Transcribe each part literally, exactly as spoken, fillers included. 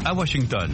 à Washington.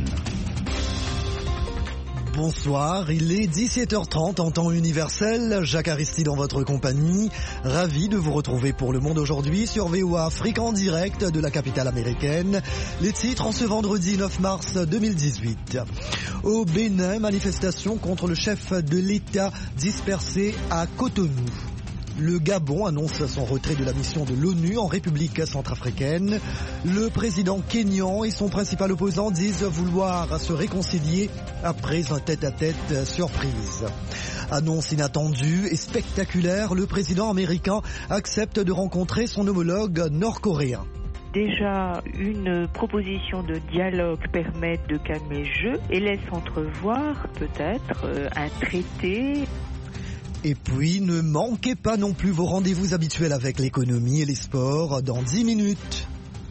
Bonsoir, il est dix-sept heures trente en temps universel. Jacques Aristide en votre compagnie. Ravi de vous retrouver pour Le Monde aujourd'hui sur V O A Afrique en direct de la capitale américaine. Les titres en ce vendredi neuf mars deux mille dix-huit. Au Bénin, manifestation contre le chef de l'État dispersé à Cotonou. Le Gabon annonce son retrait de la mission de l'ONU en République centrafricaine. Le président kényan et son principal opposant disent vouloir se réconcilier après un tête-à-tête surprise. Annonce inattendue et spectaculaire, le président américain accepte de rencontrer son homologue nord-coréen. Déjà, une proposition de dialogue permet de calmer le jeu et laisse entrevoir peut-être un traité. Et puis, ne manquez pas non plus vos rendez-vous habituels avec l'économie et les sports dans dix minutes.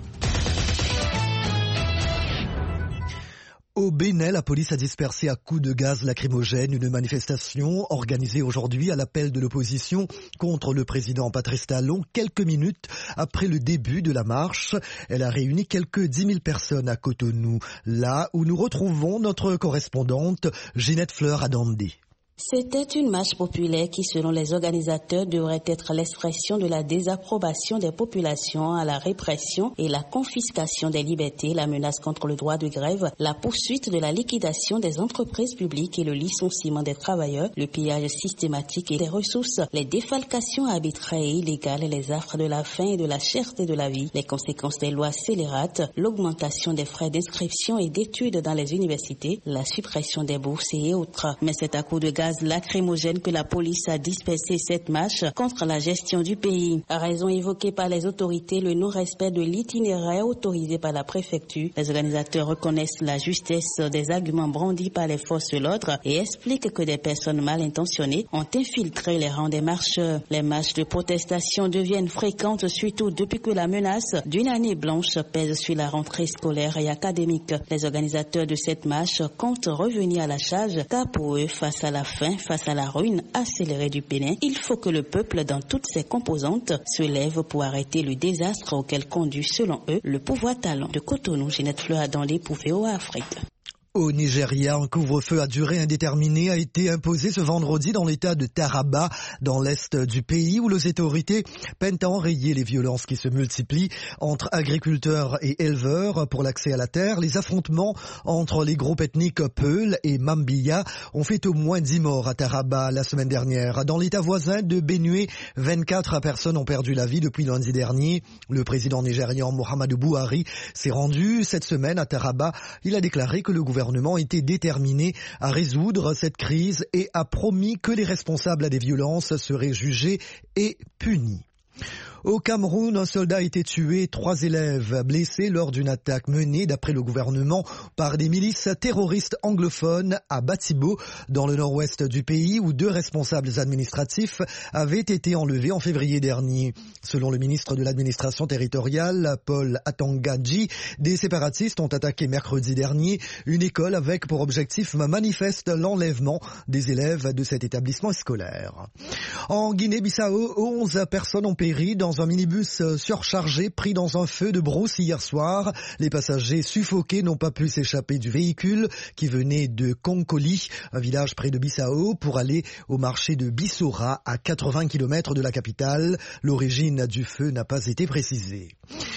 Au Bénin, la police a dispersé à coups de gaz lacrymogène une manifestation organisée aujourd'hui à l'appel de l'opposition contre le président Patrice Talon quelques minutes après le début de la marche. Elle a réuni quelques dix mille personnes à Cotonou, là où nous retrouvons notre correspondante Ginette Fleur-Adandé. C'était une marche populaire qui, selon les organisateurs, devrait être l'expression de la désapprobation des populations à la répression et la confiscation des libertés, la menace contre le droit de grève, la poursuite de la liquidation des entreprises publiques et le licenciement des travailleurs, le pillage systématique des ressources, les défalcations arbitraires et illégales, les affres de la faim et de la cherté de la vie, les conséquences des lois scélérates, l'augmentation des frais d'inscription et d'études dans les universités, la suppression des bourses et autres. Mais c'est à coup de gaz lacrymogène que la police a dispersé cette marche contre la gestion du pays. À raison évoquée par les autorités, le non-respect de l'itinéraire autorisé par la préfecture. Les organisateurs reconnaissent la justesse des arguments brandis par les forces de l'ordre et expliquent que des personnes mal intentionnées ont infiltré les rangs des marcheurs. Les marches de protestation deviennent fréquentes, surtout depuis que la menace d'une année blanche pèse sur la rentrée scolaire et académique. Les organisateurs de cette marche comptent revenir à la charge, car pour eux, face à la face à la ruine accélérée du Bénin, il faut que le peuple, dans toutes ses composantes, se lève pour arrêter le désastre auquel conduit, selon eux, le pouvoir talent de Cotonou. Ginette Fleur-Adandé pour V O A Afrique. Au Nigeria, un couvre-feu à durée indéterminée a été imposé ce vendredi dans l'état de Taraba, dans l'est du pays, où les autorités peinent à enrayer les violences qui se multiplient entre agriculteurs et éleveurs pour l'accès à la terre. Les affrontements entre les groupes ethniques Peul et Mambilla ont fait au moins dix morts à Taraba la semaine dernière. Dans l'état voisin de Benue, vingt-quatre personnes ont perdu la vie depuis lundi dernier. Le président nigérian Muhammadu Buhari s'est rendu cette semaine à Taraba. Il a déclaré que le gouvernement Le gouvernement était déterminé à résoudre cette crise et a promis que les responsables des violences seraient jugés et punis. Au Cameroun, un soldat a été tué, trois élèves blessés lors d'une attaque menée, d'après le gouvernement, par des milices terroristes anglophones à Batibo, dans le nord-ouest du pays, où deux responsables administratifs avaient été enlevés en février dernier. Selon le ministre de l'administration territoriale, Paul Atangadji, des séparatistes ont attaqué mercredi dernier une école avec pour objectif manifeste l'enlèvement des élèves de cet établissement scolaire. En Guinée-Bissau, onze personnes ont péri dans un minibus surchargé pris dans un feu de brousse hier soir. Les passagers suffoqués n'ont pas pu s'échapper du véhicule qui venait de Konkoli, un village près de Bissau, pour aller au marché de Bissora à quatre-vingts kilomètres de la capitale. L'origine du feu n'a pas été précisée.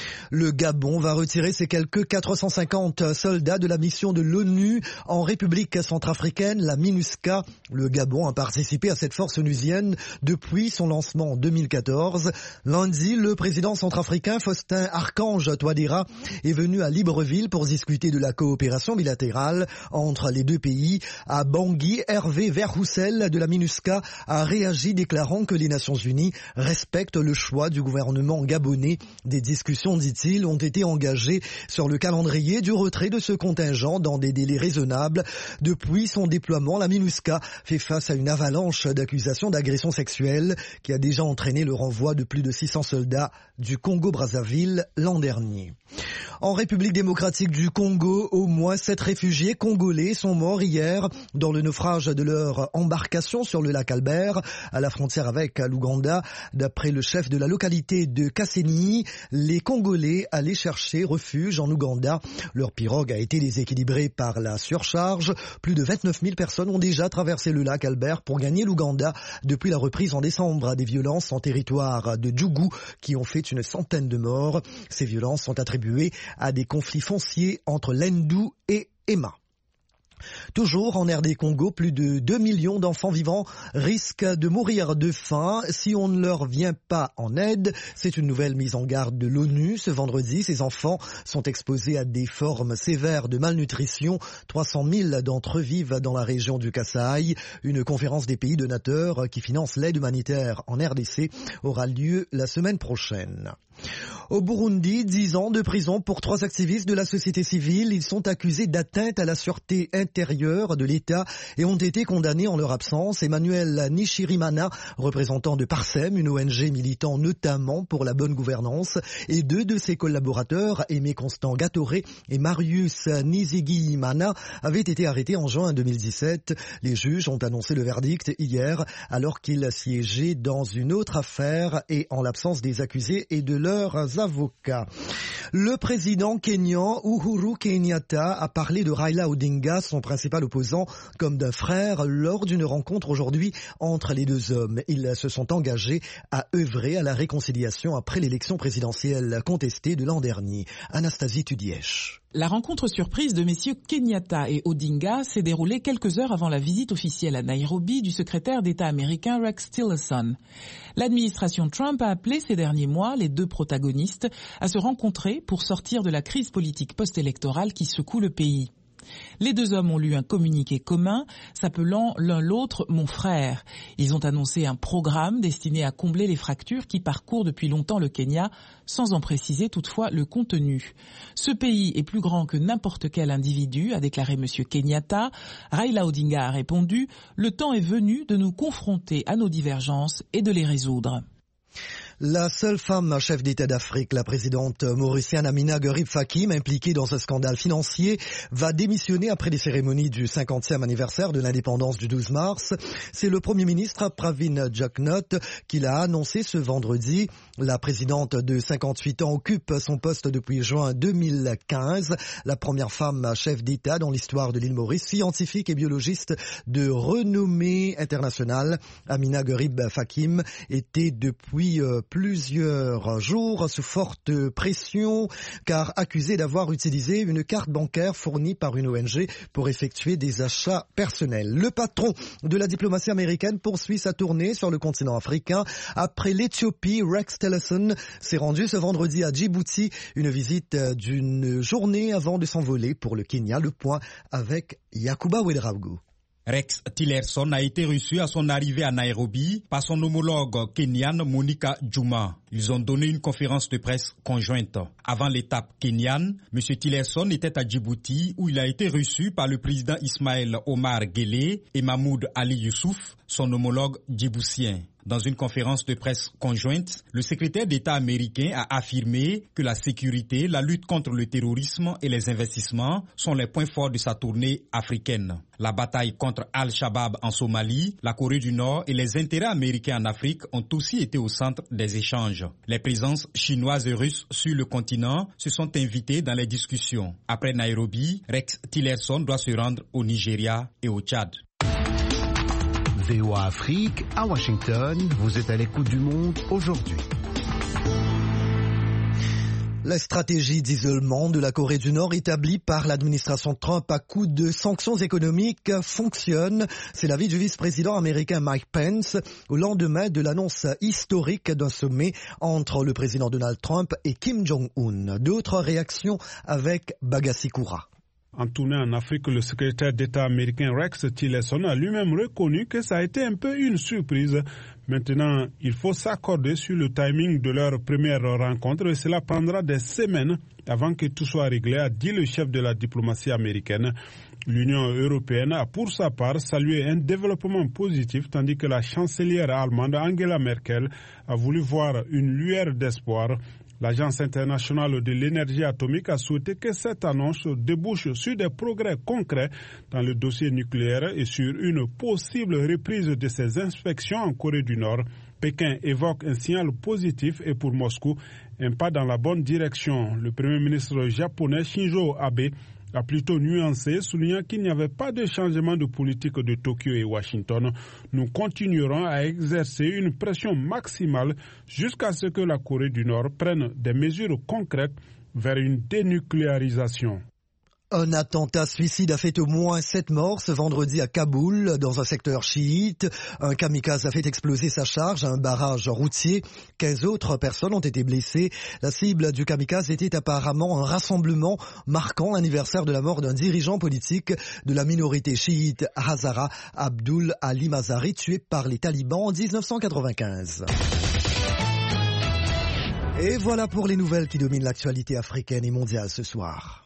Le Gabon va retirer ses quelques quatre cent cinquante soldats de la mission de l'ONU en République centrafricaine, la MINUSCA. Le Gabon a participé à cette force onusienne depuis son lancement en deux mille quatorze. Lundi, le président centrafricain Faustin Archange Touadéra est venu à Libreville pour discuter de la coopération bilatérale entre les deux pays. À Bangui, Hervé Verhoussel de la MINUSCA a réagi déclarant que les Nations Unies respectent le choix du gouvernement gabonais. Des discussions, dit-il, ont été engagées sur le calendrier du retrait de ce contingent dans des délais raisonnables. Depuis son déploiement, la MINUSCA fait face à une avalanche d'accusations d'agression sexuelle qui a déjà entraîné le renvoi de plus de six cents soldats du Congo-Brazzaville l'an dernier. En République démocratique du Congo, au moins sept réfugiés congolais sont morts hier dans le naufrage de leur embarcation sur le lac Albert, à la frontière avec l'Ouganda. D'après le chef de la localité de Kasseni, les Congolais allaient chercher refuge en Ouganda. Leur pirogue a été déséquilibrée par la surcharge. Plus de vingt-neuf mille personnes ont déjà traversé le lac Albert pour gagner l'Ouganda depuis la reprise en décembre des violences en territoire de Djougou qui ont fait une centaine de morts. Ces violences sont attribuées à des conflits fonciers entre l'Endou et Emma. Toujours en R D Congo, plus de deux millions d'enfants vivants risquent de mourir de faim si on ne leur vient pas en aide. C'est une nouvelle mise en garde de l'ONU. Ce vendredi, ces enfants sont exposés à des formes sévères de malnutrition. trois cent mille d'entre eux vivent dans la région du Kasaï. Une conférence des pays donateurs qui finance l'aide humanitaire en R D C aura lieu la semaine prochaine. Au Burundi, dix ans de prison pour trois activistes de la société civile. Ils sont accusés d'atteinte à la sûreté intérieure de l'État et ont été condamnés en leur absence. Emmanuel Nishirimana, représentant de Parsem, une O N G militant notamment pour la bonne gouvernance, et deux de ses collaborateurs, Aimé Constant Gatoré et Marius Nizigiyimana, avaient été arrêtés en juin deux mille dix-sept. Les juges ont annoncé le verdict hier alors qu'ils siégeaient dans une autre affaire et en l'absence des accusés et de leurs avocats. Le président kényan Uhuru Kenyatta a parlé de Raila Odinga, son principal opposant, comme d'un frère lors d'une rencontre aujourd'hui entre les deux hommes. Ils se sont engagés à œuvrer à la réconciliation après l'élection présidentielle contestée de l'an dernier. Anastasie Tudièche. La rencontre surprise de messieurs Kenyatta et Odinga s'est déroulée quelques heures avant la visite officielle à Nairobi du secrétaire d'État américain Rex Tillerson. L'administration Trump a appelé ces derniers mois les deux protagonistes à se rencontrer pour sortir de la crise politique post-électorale qui secoue le pays. Les deux hommes ont lu un communiqué commun s'appelant l'un l'autre « mon frère ». Ils ont annoncé un programme destiné à combler les fractures qui parcourent depuis longtemps le Kenya, sans en préciser toutefois le contenu. Ce pays est plus grand que n'importe quel individu, a déclaré M. Kenyatta. Raila Odinga a répondu « Le temps est venu de nous confronter à nos divergences et de les résoudre ». La seule femme chef d'État d'Afrique, la présidente mauricienne Amina Gerib Fakim, impliquée dans ce scandale financier, va démissionner après les cérémonies du cinquantième anniversaire de l'indépendance du douze mars. C'est le Premier ministre Pravin Jagnot qui l'a annoncé ce vendredi. La présidente de cinquante-huit ans occupe son poste depuis juin deux mille quinze. La première femme chef d'État dans l'histoire de l'île Maurice, scientifique et biologiste de renommée internationale. Amina Gerib Fakim était depuis euh, plusieurs jours sous forte pression car accusée d'avoir utilisé une carte bancaire fournie par une O N G pour effectuer des achats personnels. Le patron de la diplomatie américaine poursuit sa tournée sur le continent africain. Après l'Éthiopie, Rex Tillerson s'est rendu ce vendredi à Djibouti, une visite d'une journée avant de s'envoler pour le Kenya. Le point avec Yakuba Ouedraogo. Rex Tillerson a été reçu à son arrivée à Nairobi par son homologue kenyane Monica Juma. Ils ont donné une conférence de presse conjointe. Avant l'étape kenyane, M. Tillerson était à Djibouti où il a été reçu par le président Ismaël Omar Guelleh et Mahmoud Ali Youssouf, son homologue djiboutien. Dans une conférence de presse conjointe, le secrétaire d'État américain a affirmé que la sécurité, la lutte contre le terrorisme et les investissements sont les points forts de sa tournée africaine. La bataille contre Al-Shabaab en Somalie, la Corée du Nord et les intérêts américains en Afrique ont aussi été au centre des échanges. Les présences chinoises et russes sur le continent se sont invitées dans les discussions. Après Nairobi, Rex Tillerson doit se rendre au Nigeria et au Tchad. V O A Afrique, à Washington, vous êtes à l'écoute du monde aujourd'hui. La stratégie d'isolement de la Corée du Nord établie par l'administration Trump à coup de sanctions économiques fonctionne. C'est l'avis du vice-président américain Mike Pence au lendemain de l'annonce historique d'un sommet entre le président Donald Trump et Kim Jong-un. D'autres réactions avec Bagassi Koura. En tournée en Afrique, le secrétaire d'État américain Rex Tillerson a lui-même reconnu que ça a été un peu une surprise. Maintenant, il faut s'accorder sur le timing de leur première rencontre et cela prendra des semaines avant que tout soit réglé, a dit le chef de la diplomatie américaine. L'Union européenne a pour sa part salué un développement positif tandis que la chancelière allemande Angela Merkel a voulu voir une lueur d'espoir. L'Agence internationale de l'énergie atomique a souhaité que cette annonce débouche sur des progrès concrets dans le dossier nucléaire et sur une possible reprise de ses inspections en Corée du Nord. Pékin évoque un signal positif et pour Moscou, un pas dans la bonne direction. Le Premier ministre japonais Shinzo Abe a plutôt nuancé, soulignant qu'il n'y avait pas de changement de politique de Tokyo et Washington. Nous continuerons à exercer une pression maximale jusqu'à ce que la Corée du Nord prenne des mesures concrètes vers une dénucléarisation. Un attentat suicide a fait au moins sept morts ce vendredi à Kaboul, dans un secteur chiite. Un kamikaze a fait exploser sa charge à un barrage routier. quinze autres personnes ont été blessées. La cible du kamikaze était apparemment un rassemblement marquant l'anniversaire de la mort d'un dirigeant politique de la minorité chiite Hazara, Abdul Ali Mazari, tué par les talibans en dix-neuf cent quatre-vingt-quinze. Et voilà pour les nouvelles qui dominent l'actualité africaine et mondiale ce soir.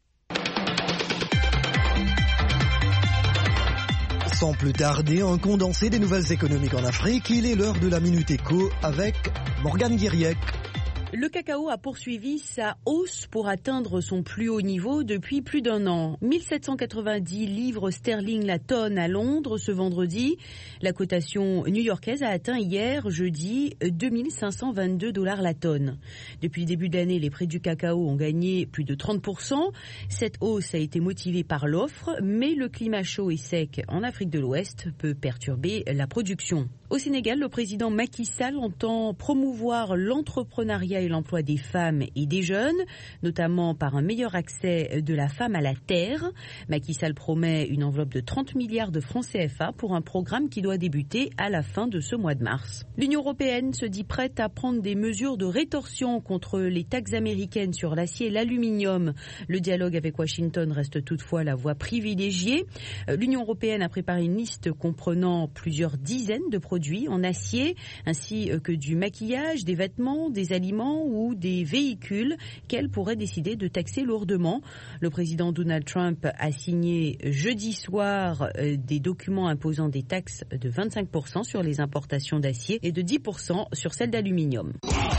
Sans plus tarder, un condensé des nouvelles économiques en Afrique. Il est l'heure de la Minute Éco avec Morgane Guiriec. Le cacao a poursuivi sa hausse pour atteindre son plus haut niveau depuis plus d'un an. mille sept cent quatre-vingt-dix livres sterling la tonne à Londres ce vendredi. La cotation new-yorkaise a atteint hier, jeudi, deux mille cinq cent vingt-deux dollars la tonne. Depuis le début de l'année, les prix du cacao ont gagné plus de trente pour cent. Cette hausse a été motivée par l'offre, mais le climat chaud et sec en Afrique de l'Ouest peut perturber la production. Au Sénégal, le président Macky Sall entend promouvoir l'entrepreneuriat et l'emploi des femmes et des jeunes, notamment par un meilleur accès de la femme à la terre. Macky Sall promet une enveloppe de trente milliards de francs C F A pour un programme qui doit débuter à la fin de ce mois de mars. L'Union européenne se dit prête à prendre des mesures de rétorsion contre les taxes américaines sur l'acier et l'aluminium. Le dialogue avec Washington reste toutefois la voie privilégiée. L'Union européenne a préparé une liste comprenant plusieurs dizaines de produits en acier, ainsi que du maquillage, des vêtements, des aliments ou des véhicules qu'elle pourrait décider de taxer lourdement. Le président Donald Trump a signé jeudi soir des documents imposant des taxes de vingt-cinq pour cent sur les importations d'acier et de dix pour cent sur celles d'aluminium.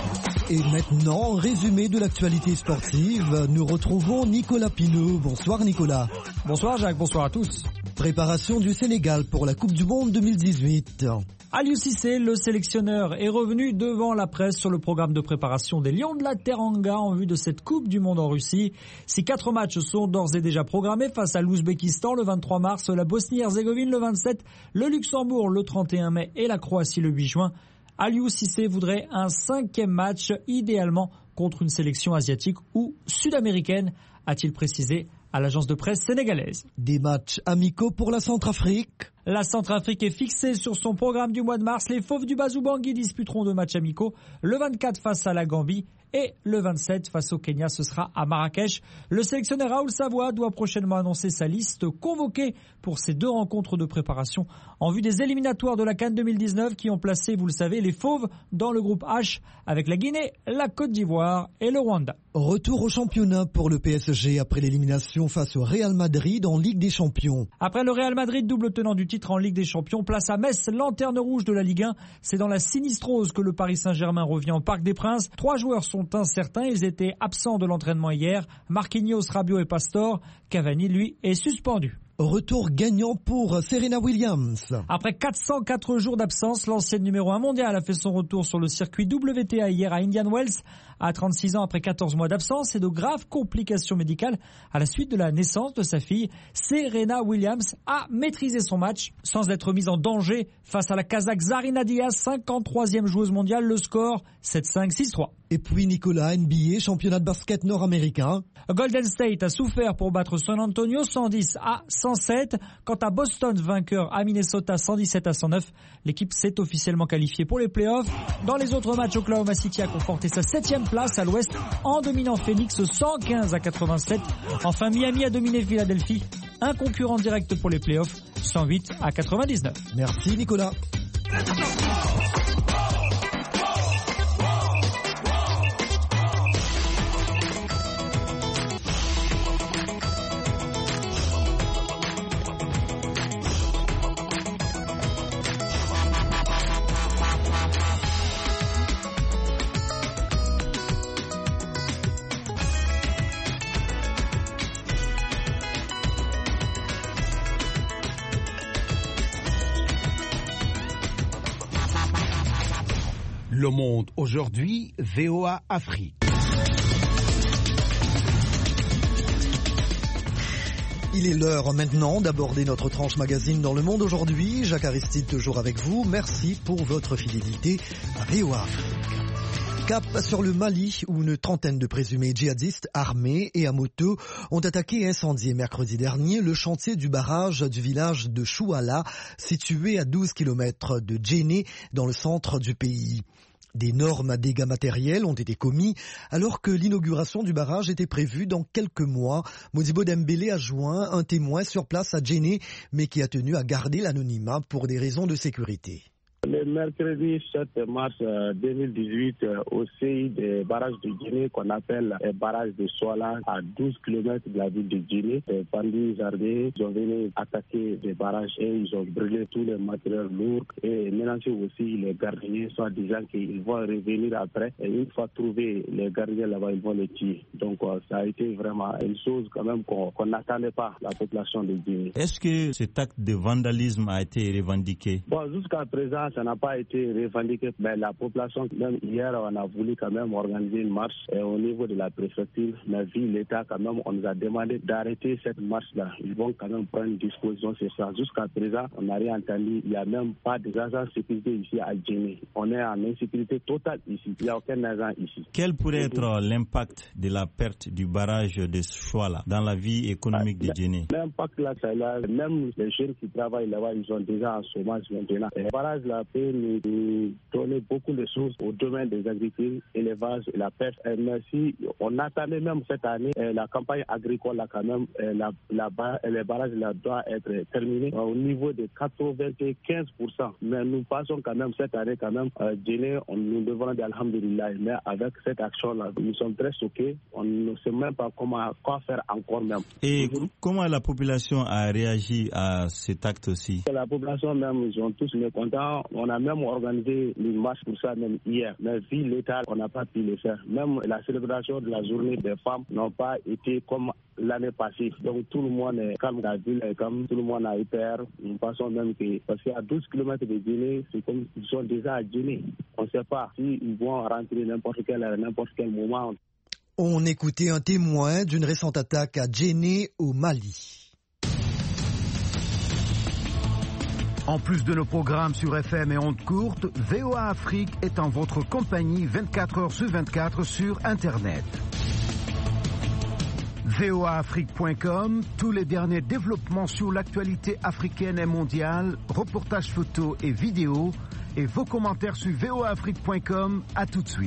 Et maintenant, résumé de l'actualité sportive, nous retrouvons Nicolas Pinault. Bonsoir Nicolas. Bonsoir Jacques, bonsoir à tous. Préparation du Sénégal pour la Coupe du Monde deux mille dix-huit. Aliou Cissé, le sélectionneur, est revenu devant la presse sur le programme de préparation des Lions de la Teranga en vue de cette Coupe du Monde en Russie. Si quatre matchs sont d'ores et déjà programmés face à l'Ouzbékistan le vingt-trois mars, la Bosnie-Herzégovine le vingt-sept, le Luxembourg le trente et un mai et la Croatie le huit juin, Aliou Cissé voudrait un cinquième match, idéalement contre une sélection asiatique ou sud-américaine, a-t-il précisé à l'agence de presse sénégalaise. Des matchs amicaux pour la Centrafrique. La Centrafrique est fixée sur son programme du mois de mars. Les Fauves du Bazou-Bangui disputeront deux matchs amicaux. Le vingt-quatre face à la Gambie et le vingt-sept face au Kenya, ce sera à Marrakech. Le sélectionneur Raoul Savoie doit prochainement annoncer sa liste convoquée pour ces deux rencontres de préparation en vue des éliminatoires de la CAN deux mille dix-neuf qui ont placé, vous le savez, les Fauves dans le groupe H avec la Guinée, la Côte d'Ivoire et le Rwanda. Retour au championnat pour le P S G après l'élimination face au Real Madrid en Ligue des Champions. Après le Real Madrid, double tenant du titre en Ligue des Champions, place à Metz, lanterne rouge de la Ligue un. C'est dans la sinistrose que le Paris Saint-Germain revient au Parc des Princes. Trois joueurs sont incertains, ils étaient absents de l'entraînement hier. Marquinhos, Rabiot et Pastore. Cavani, lui, est suspendu. Retour gagnant pour Serena Williams. Après quatre cent quatre jours d'absence, l'ancienne numéro un mondiale a fait son retour sur le circuit W T A hier à Indian Wells. À trente-six ans, après quatorze mois d'absence et de graves complications médicales à la suite de la naissance de sa fille, Serena Williams a maîtrisé son match sans être mise en danger face à la Kazakh Zarina Diaz, cinquante-troisième joueuse mondiale. Le score sept cinq six trois. Et puis Nicolas, N B A, championnat de basket nord-américain. Golden State a souffert pour battre San Antonio cent dix à cent sept. Quant à Boston, vainqueur à Minnesota cent dix-sept à cent neuf, l'équipe s'est officiellement qualifiée pour les playoffs. Dans les autres matchs, Oklahoma City a conforté sa septième place à l'ouest en dominant Phoenix cent quinze à quatre-vingt-sept. Enfin, Miami a dominé Philadelphie, un concurrent direct pour les playoffs, cent huit à quatre-vingt-dix-neuf. Merci Nicolas. Le Monde aujourd'hui, V O A Afrique. Il est l'heure maintenant d'aborder notre tranche magazine dans Le Monde aujourd'hui. Jacques Aristide toujours avec vous. Merci pour votre fidélité à V O A Afrique. Cap sur le Mali où une trentaine de présumés djihadistes armés et à moto ont attaqué et incendié mercredi dernier le chantier du barrage du village de Chouala situé à douze kilomètres de Djenné dans le centre du pays. D'énormes dégâts matériels ont été commis alors que l'inauguration du barrage était prévue dans quelques mois. Modibo Dembélé a joint un témoin sur place à Djenné, mais qui a tenu à garder l'anonymat pour des raisons de sécurité. Le mercredi sept mars deux mille dix-huit, au C I des barrages de Djenné, qu'on appelle le barrage de Chouala, à douze kilomètres de la ville de Djenné, les bandits armés ont venu attaquer des barrages et ils ont brûlé tous les matériels lourds et mélangé aussi les gardiens, soit disant qu'ils vont revenir après. Et une fois trouvés les gardiens là-bas, ils vont les tuer. Donc ça a été vraiment une chose quand même qu'on n'attendait pas, la population de Djenné. Est-ce que cet acte de vandalisme a été revendiqué? Bon, jusqu'à présent, ça n'a pas été revendiqué, mais la population, même hier, on a voulu quand même organiser une marche et au niveau de la préfecture, mais vu l'État quand même, on nous a demandé d'arrêter cette marche-là. Ils vont quand même prendre une disposition sur ça. Jusqu'à présent, on n'a rien entendu. Il n'y a même pas des agents de sécurité ici à Djenné. On est en insécurité totale ici. Il n'y a aucun agent ici. Quel pourrait être l'impact de la perte du barrage de Chouala dans la vie économique de Djenné? L'impact là, c'est là, même les jeunes qui travaillent là-bas, ils sont déjà en chômage maintenant. Le barrage là peut nous donner beaucoup de choses au domaine des agricultures, élevage et la pêche. Et merci. On attendait même cette année la campagne agricole là quand même, la, la, les barrages là doivent être terminés au niveau de quatre-vingt-quinze pour cent. Mais nous passons quand même cette année quand même, euh, Djenné, on nous devons dire alhamdulillah. Mais avec cette action là, nous sommes très choqués. On ne sait même pas comment quoi faire encore même. Et mm-hmm. Comment la population a réagi à cet acte aussi? La population même, ils sont tous mécontents. On a même organisé une marche pour ça même hier. Mais vu l'État, on n'a pas pu le faire. Même la célébration de la journée des femmes n'a pas été comme l'année passée. Donc tout le monde est comme la ville, est comme tout le monde a eu peur. Nous pensons même que, parce qu'à douze kilomètres de Djenné, c'est comme ils sont déjà à Djenné. On ne sait pas s'ils vont rentrer n'importe quel, n'importe quel moment. On écoutait un témoin d'une récente attaque à Djenné au Mali. En plus de nos programmes sur F M et ondes courtes, V O A Afrique est en votre compagnie vingt-quatre heures sur vingt-quatre sur Internet. V O A Afrique point com, tous les derniers développements sur l'actualité africaine et mondiale, reportages photos et vidéos, et vos commentaires sur V O A Afrique point com. À tout de suite.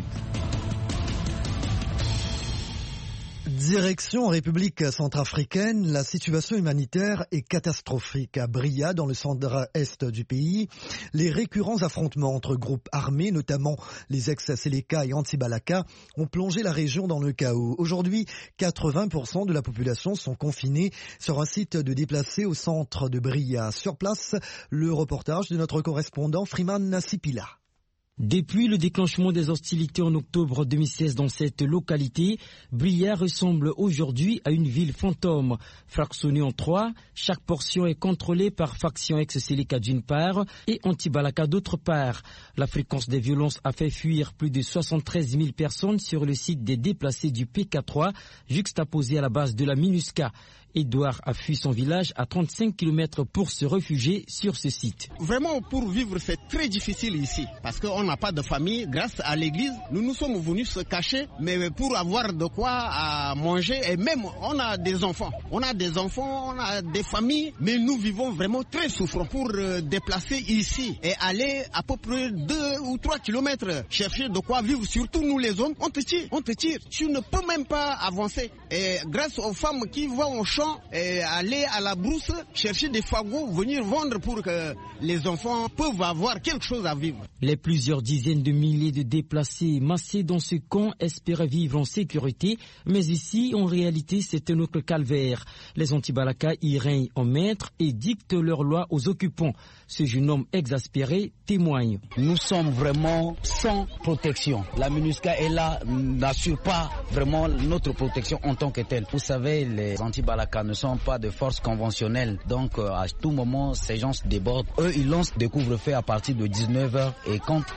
Direction République centrafricaine, la situation humanitaire est catastrophique à Bria, dans le centre-est du pays. Les récurrents affrontements entre groupes armés, notamment les ex-Seleka et Anti-Balaka, ont plongé la région dans le chaos. Aujourd'hui, quatre-vingts pour cent de la population sont confinés sur un site de déplacés au centre de Bria. Sur place, le reportage de notre correspondant Freeman Sipila. Depuis le déclenchement des hostilités en octobre deux mille seize dans cette localité, Bria ressemble aujourd'hui à une ville fantôme. Fractionnée en trois, chaque portion est contrôlée par faction ex-Seleka d'une part et Anti-Balaka d'autre part. La fréquence des violences a fait fuir plus de soixante-treize mille personnes sur le site des déplacés du P K trois, juxtaposé à la base de la MINUSCA. Edouard a fui son village à trente-cinq kilomètres pour se réfugier sur ce site. Vraiment, pour vivre, c'est très difficile ici, parce qu'on n'a pas de famille. Grâce à l'église, nous nous sommes venus se cacher, mais pour avoir de quoi à manger, et même on a des enfants. On a des enfants, on a des familles, mais nous vivons vraiment très souffrants pour euh, déplacer ici et aller à peu près deux ou trois kilomètres chercher de quoi vivre. Surtout nous les hommes, on te tire, on te tire. Tu ne peux même pas avancer. Et grâce aux femmes qui vont au champ, et aller à la brousse, chercher des fagots, venir vendre pour que les enfants peuvent avoir quelque chose à vivre. Les plusieurs dizaines de milliers de déplacés massés dans ce camp espéraient vivre en sécurité, mais ici, en réalité, c'est un autre calvaire. Les Anti-Balaka y règnent en maître et dictent leurs lois aux occupants. Ce jeune homme exaspéré témoigne. Nous sommes vraiment sans protection. La MINUSCA est là, n'assure pas vraiment notre protection en tant que telle. Vous savez, les Anti-Balaka ne sont pas de forces conventionnelles, donc euh, à tout moment ces gens se débordent. Eux ils lancent des couvre-feux à partir de dix-neuf heures et quand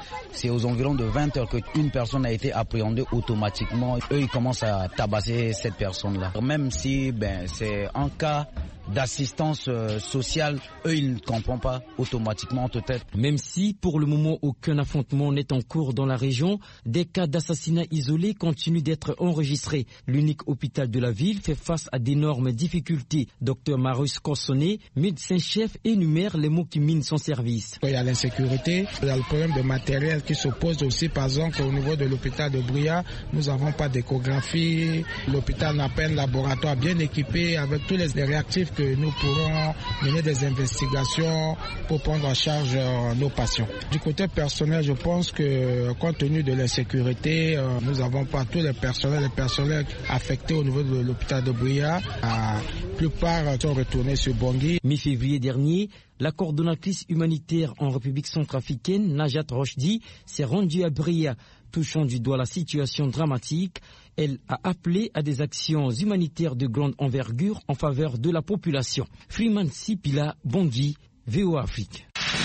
c'est aux environs de vingt heures qu'une personne a été appréhendée automatiquement. Eux, ils commencent à tabasser cette personne-là. Même si ben, c'est un cas d'assistance euh, sociale, eux ils ne comprennent pas automatiquement peut-être. Même si pour le moment aucun affrontement n'est en cours dans la région, des cas d'assassinats isolés continuent d'être enregistrés. L'unique hôpital de la ville fait face à d'énormes difficultés. Docteur Marius Cossonnet, médecin-chef, énumère les maux qui minent son service. Il y a l'insécurité, il y a le problème de matériel qui se pose aussi. Par exemple, au niveau de l'hôpital de Bria, nous n'avons pas d'échographie. L'hôpital n'a pas un laboratoire bien équipé avec tous les réactifs que nous pourrons mener des investigations pour prendre en charge euh, nos patients. Du côté personnel, je pense que compte tenu de l'insécurité, euh, nous n'avons pas tous les personnels, les personnels affectés au niveau de l'hôpital de Bria. La plupart sont retournés sur Bangui. Mi-février dernier, la coordonnatrice humanitaire en République centrafricaine, Najat Rochdi, s'est rendue à Bria, touchant du doigt la situation dramatique. Elle a appelé à des actions humanitaires de grande envergure en faveur de la population. Freeman Sipila, Bangui, V O A Afrique.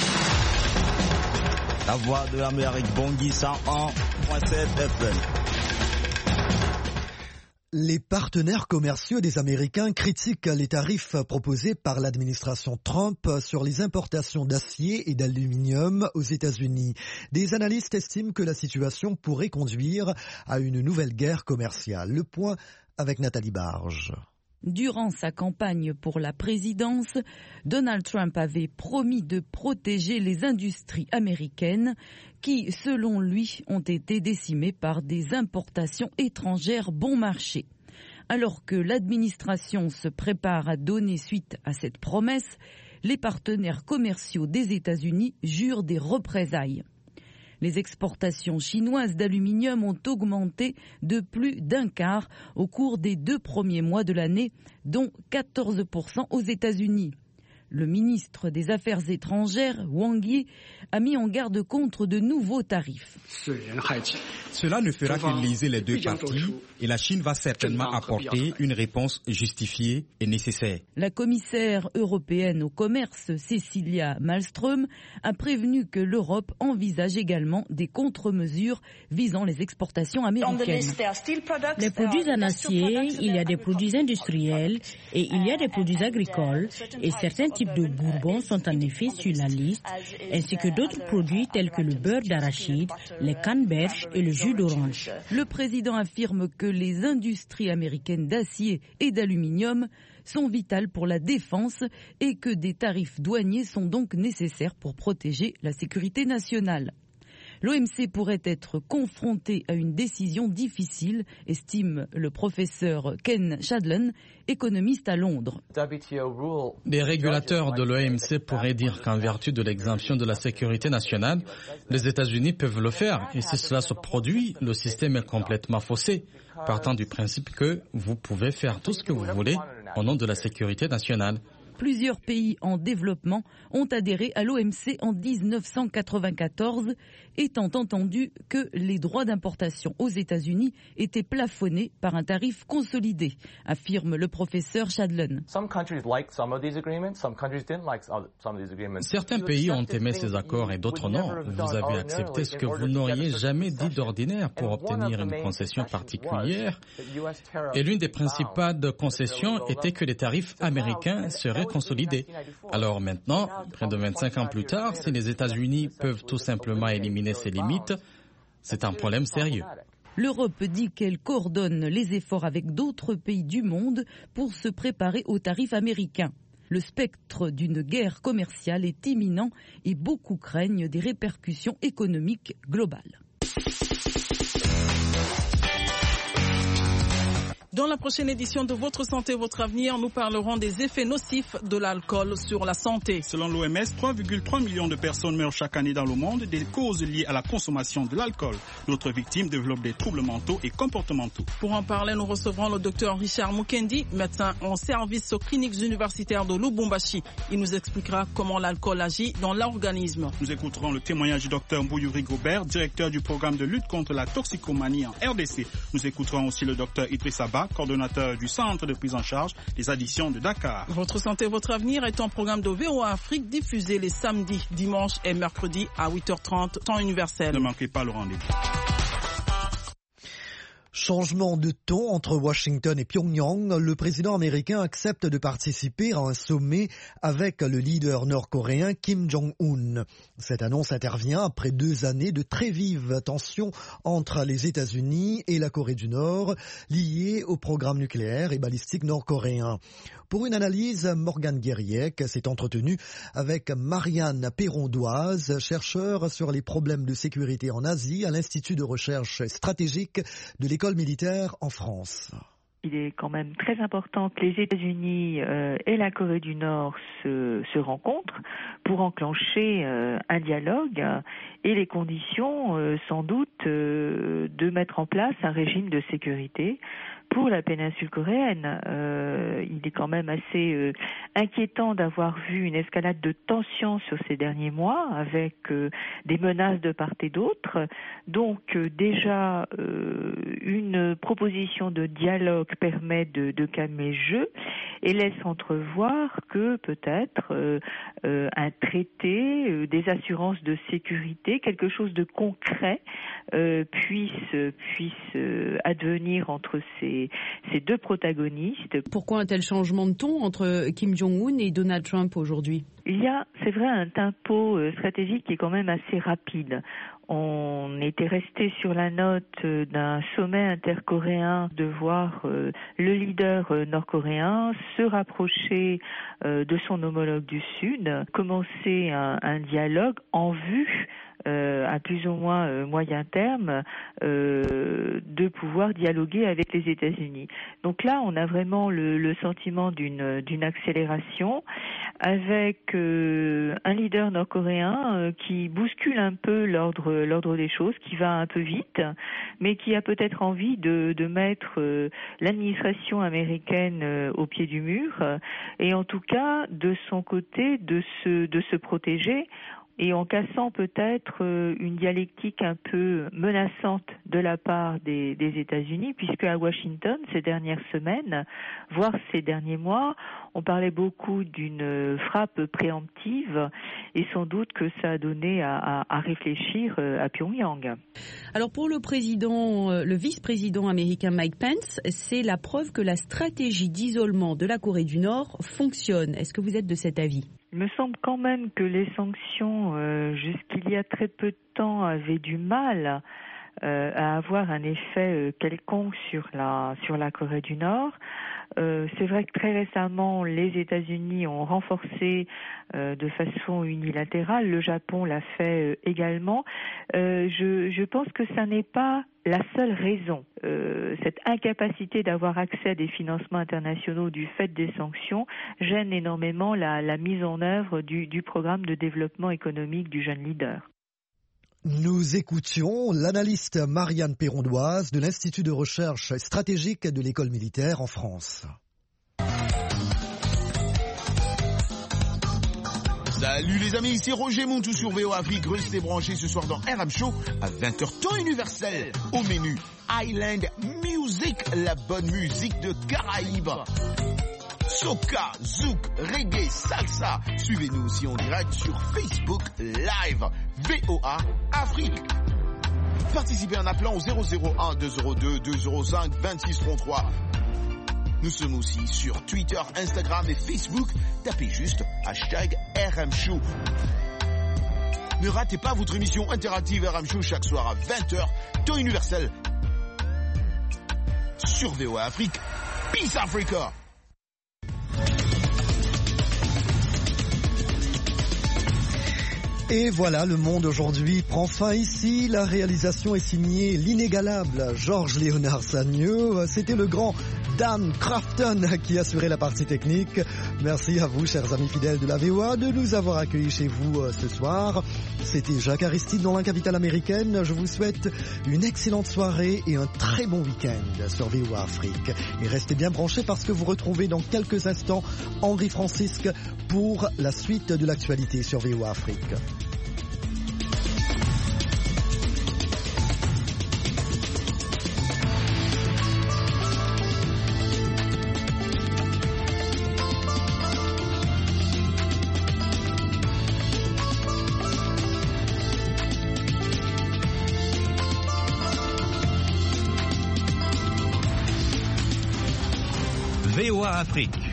La voix de l'Amérique, Bangui cent un virgule sept F M. Les partenaires commerciaux des Américains critiquent les tarifs proposés par l'administration Trump sur les importations d'acier et d'aluminium aux États-Unis. Des analystes estiment que la situation pourrait conduire à une nouvelle guerre commerciale. Le point avec Nathalie Barge. Durant sa campagne pour la présidence, Donald Trump avait promis de protéger les industries américaines qui, selon lui, ont été décimées par des importations étrangères bon marché. Alors que l'administration se prépare à donner suite à cette promesse, les partenaires commerciaux des États-Unis jurent des représailles. Les exportations chinoises d'aluminium ont augmenté de plus d'un quart au cours des deux premiers mois de l'année, dont quatorze pour cent aux États-Unis. Le ministre des Affaires étrangères, Wang Yi, a mis en garde contre de nouveaux tarifs. Cela ne fera que liser les deux parties et la Chine va certainement apporter une réponse justifiée et nécessaire. La commissaire européenne au commerce, Cecilia Malmström, a prévenu que l'Europe envisage également des contre-mesures visant les exportations américaines. Les produits en acier, il y a des produits industriels et il y a des produits agricoles et certains types de bourbons sont en effet sur la liste, ainsi que d'autres produits tels que le beurre d'arachide, les canneberges et le jus d'orange. Le président affirme que les industries américaines d'acier et d'aluminium sont vitales pour la défense et que des tarifs douaniers sont donc nécessaires pour protéger la sécurité nationale. L'O M C pourrait être confronté à une décision difficile, estime le professeur Ken Shadlen, économiste à Londres. Les régulateurs de l'O M C pourraient dire qu'en vertu de l'exemption de la sécurité nationale, les États-Unis peuvent le faire. Et si cela se produit, le système est complètement faussé, partant du principe que vous pouvez faire tout ce que vous voulez au nom de la sécurité nationale. Plusieurs pays en développement ont adhéré à l'O M C en dix-neuf cent quatre-vingt-quatorze, étant entendu que les droits d'importation aux États-Unis étaient plafonnés par un tarif consolidé, affirme le professeur Shadlen. Certains pays ont aimé ces accords et d'autres non. Vous avez accepté ce que vous n'auriez jamais dit d'ordinaire pour obtenir une concession particulière. Et l'une des principales concessions était que les tarifs américains seraient consolidés. Alors maintenant, près de vingt-cinq ans plus tard, si les États-Unis peuvent tout simplement éliminer ces limites, c'est un problème sérieux. L'Europe dit qu'elle coordonne les efforts avec d'autres pays du monde pour se préparer aux tarifs américains. Le spectre d'une guerre commerciale est imminent et beaucoup craignent des répercussions économiques globales. Dans la prochaine édition de Votre Santé, Votre Avenir, nous parlerons des effets nocifs de l'alcool sur la santé. Selon l'O M S, trois virgule trois millions de personnes meurent chaque année dans le monde des causes liées à la consommation de l'alcool. D'autres victimes développent des troubles mentaux et comportementaux. Pour en parler, nous recevrons le docteur Richard Mukendi, médecin en service aux cliniques universitaires de Lubumbashi. Il nous expliquera comment l'alcool agit dans l'organisme. Nous écouterons le témoignage du docteur Mbouyuri Gobert, directeur du programme de lutte contre la toxicomanie en R D C. Nous écouterons aussi le docteur Idrissa Ba, Bamba, coordonnateur du centre de prise en charge des addictions de Dakar. Votre santé, votre avenir est un programme de V O A Afrique diffusé les samedis, dimanches et mercredis à huit heures trente, temps universel. Ne manquez pas le rendez-vous. Changement de ton entre Washington et Pyongyang, le président américain accepte de participer à un sommet avec le leader nord-coréen Kim Jong-un. Cette annonce intervient après deux années de très vives tensions entre les États-Unis et la Corée du Nord, liées au programme nucléaire et balistique nord-coréen. Pour une analyse, Morgane Guériec s'est entretenu avec Marianne Perrondoise, chercheur sur les problèmes de sécurité en Asie à l'Institut de recherche stratégique de l'école militaire en France. Il est quand même très important que les États-Unis euh, et la Corée du Nord se, se rencontrent pour enclencher euh, un dialogue et les conditions, euh, sans doute, euh, de mettre en place un régime de sécurité pour la péninsule coréenne. Euh, il est quand même assez euh, inquiétant d'avoir vu une escalade de tensions sur ces derniers mois avec euh, des menaces de part et d'autre. Donc euh, déjà, euh, une proposition de dialogue permet de, de calmer le jeu et laisse entrevoir que peut-être euh, euh, un traité, euh, des assurances de sécurité, quelque chose de concret euh, puisse, puisse euh, advenir entre ces ces deux protagonistes. Pourquoi un tel changement de ton entre Kim Jong-un et Donald Trump aujourd'hui ? Il y a, c'est vrai, un tempo stratégique qui est quand même assez rapide. On était resté sur la note d'un sommet intercoréen de voir euh, le leader euh, nord-coréen se rapprocher euh, de son homologue du Sud, commencer un, un dialogue en vue Euh, à plus ou moins euh, moyen terme, euh, de pouvoir dialoguer avec les États-Unis. Donc là, on a vraiment le, le sentiment d'une, d'une accélération avec euh, un leader nord-coréen euh, qui bouscule un peu l'ordre, l'ordre des choses, qui va un peu vite, mais qui a peut-être envie de, de mettre euh, l'administration américaine euh, au pied du mur, euh, et en tout cas, de son côté, de se, de se protéger et en cassant peut-être une dialectique un peu menaçante de la part des, des États-Unis, puisque à Washington, ces dernières semaines, voire ces derniers mois, on parlait beaucoup d'une frappe préemptive et sans doute que ça a donné à, à, à réfléchir à Pyongyang. Alors pour le président, le vice-président américain Mike Pence, c'est la preuve que la stratégie d'isolement de la Corée du Nord fonctionne. Est-ce que vous êtes de cet avis ? Il me semble quand même que les sanctions, euh, jusqu'il y a très peu de temps, avaient du mal euh, à avoir un effet euh, quelconque sur la sur la Corée du Nord. Euh, c'est vrai que très récemment, les États-Unis ont renforcé euh, de façon unilatérale. Le Japon l'a fait euh, également. Euh, je, je pense que ça n'est pas la seule raison. Euh, cette incapacité d'avoir accès à des financements internationaux du fait des sanctions gêne énormément la, la mise en œuvre du, du programme de développement économique du jeune leader. Nous écoutions l'analyste Marianne Perrondoise de l'Institut de recherche stratégique de l'école militaire en France. Salut les amis, ici Roger Montou sur V O Afrique. Restez branchés ce soir dans R M Show à vingt heures temps universel. Au menu, Island Music, la bonne musique de Caraïbes. Soca, zouk, reggae, salsa. Suivez-nous aussi en direct sur Facebook Live. V O A Afrique. Participez en appelant au zéro zéro un deux zéro deux deux zéro cinq vingt-six trente-trois. Nous sommes aussi sur Twitter, Instagram et Facebook. Tapez juste hashtag R M Show. Ne ratez pas votre émission interactive R M Show chaque soir à vingt heures, temps universel. Sur V O A Afrique. Peace Africa! Et voilà, le monde aujourd'hui prend fin ici. La réalisation est signée l'inégalable Georges Léonard Sagneux. C'était le grand Dan Crafton qui assurait la partie technique. Merci à vous, chers amis fidèles de la V O A, de nous avoir accueillis chez vous ce soir. C'était Jacques Aristide dans la capitale américaine. Je vous souhaite une excellente soirée et un très bon week-end sur V O A Afrique. Et restez bien branchés parce que vous retrouvez dans quelques instants Henri Francisque pour la suite de l'actualité sur V O A Afrique. VOA Afrique.